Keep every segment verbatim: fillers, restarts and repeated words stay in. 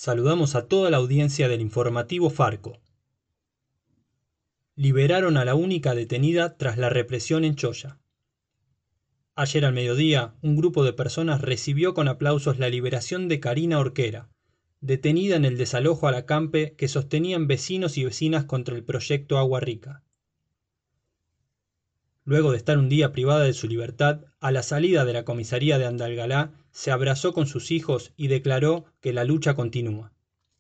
Saludamos a toda la audiencia del informativo Farco. Liberaron a la única detenida tras la represión en Choya. Ayer al mediodía, un grupo de personas recibió con aplausos la liberación de Karina Orquera, detenida en el desalojo al acampe que sostenían vecinos y vecinas contra el proyecto Agua Rica. Luego de estar un día privada de su libertad, a la salida de la comisaría de Andalgalá, se abrazó con sus hijos y declaró que la lucha continúa.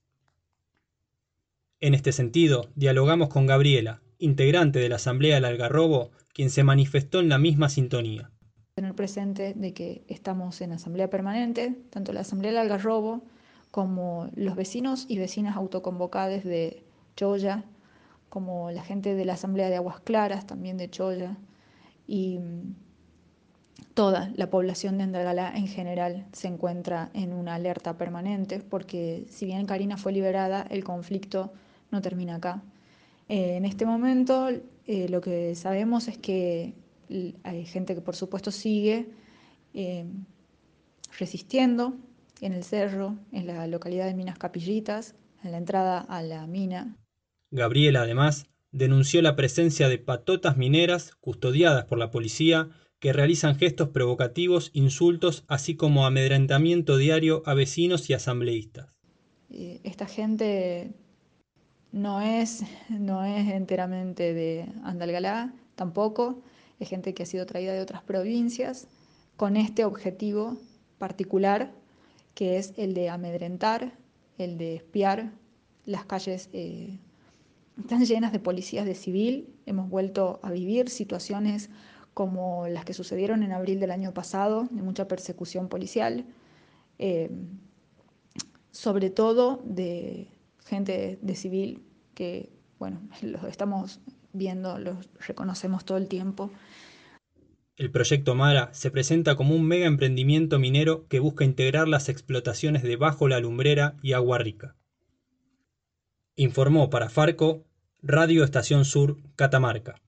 En este sentido, dialogamos con Gabriela, integrante de la Asamblea del Algarrobo, quien se manifestó en la misma sintonía. Tener presente de que estamos en asamblea permanente, tanto la Asamblea del Algarrobo como los vecinos y vecinas autoconvocadas de Choya, como la gente de la Asamblea de Aguas Claras, también de Choya, y toda la población de Andalgalá en general se encuentra en una alerta permanente, porque si bien Karina fue liberada, el conflicto no termina acá. Eh, en este momento eh, lo que sabemos es que hay gente que por supuesto sigue eh, resistiendo en el cerro, en la localidad de Minas Capillitas, en la entrada a la mina. Gabriela, además, denunció la presencia de patotas mineras custodiadas por la policía que realizan gestos provocativos, insultos, así como amedrentamiento diario a vecinos y asambleístas. Eh, esta gente no es, no es enteramente de Andalgalá, tampoco, es gente que ha sido traída de otras provincias con este objetivo particular, que es el de amedrentar, el de espiar. Las calles eh, están llenas de policías de civil, hemos vuelto a vivir situaciones como las que sucedieron en abril del año pasado, de mucha persecución policial, eh, sobre todo de gente de civil que, bueno, los estamos viendo, los reconocemos todo el tiempo. El proyecto Mara se presenta como un mega emprendimiento minero que busca integrar las explotaciones de Bajo la Lumbrera y Agua Rica. Informó para Farco, Radio Estación Sur, Catamarca.